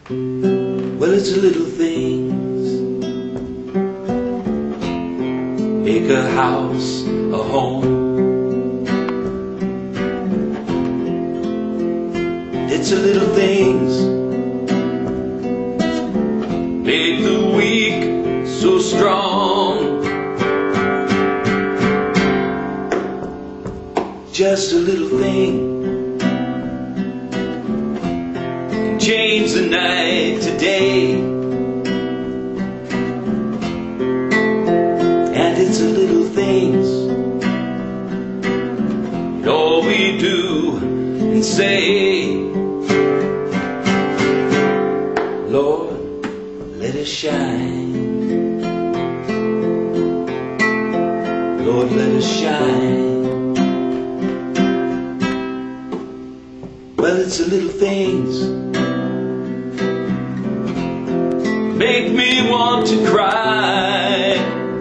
Well, it's the little things make a house a home. It's the little things make the weak so strong. Just a little thing can change the night to day. And it's the little things, all we do and say. Lord, let us shine. Lord, let us shine. Well, it's the little things make me want to cry.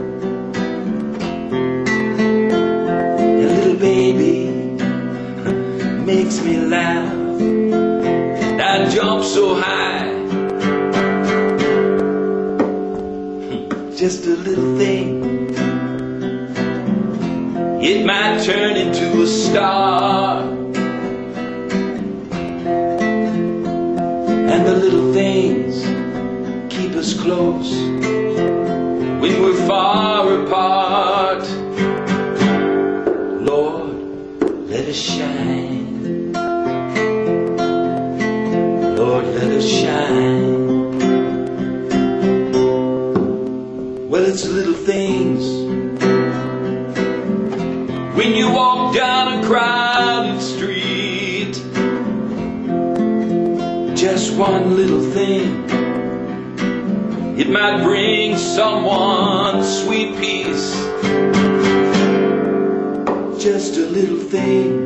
A little baby makes me laugh. I jump so high. Just a little thing, it might turn into a star. And the little things keep us close when we're far apart. Lord, let us shine. Lord, let us shine. Well, it's little things when you walk down a crowded street. Just one little thing, it might bring someone sweet peace. Just a little thing,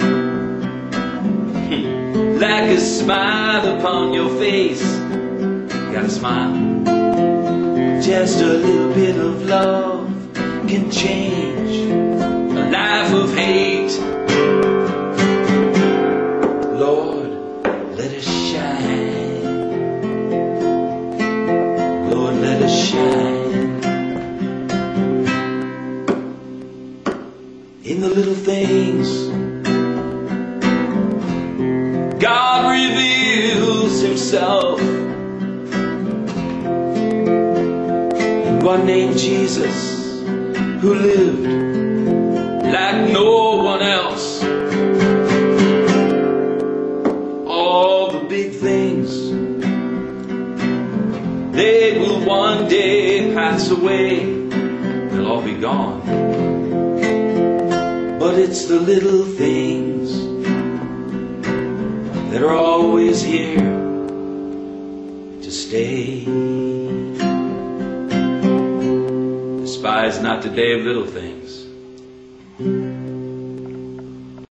like a smile upon your face. Gotta smile. Just a little bit of love can change a life of hate. Lord, let us shine. Lord, let us shine. In the little things, God reveals Himself. One named Jesus, who lived like no one else. All the big things, they will one day pass away. They'll all be gone. But it's the little things that are always here to stay. Despise not the day of little things,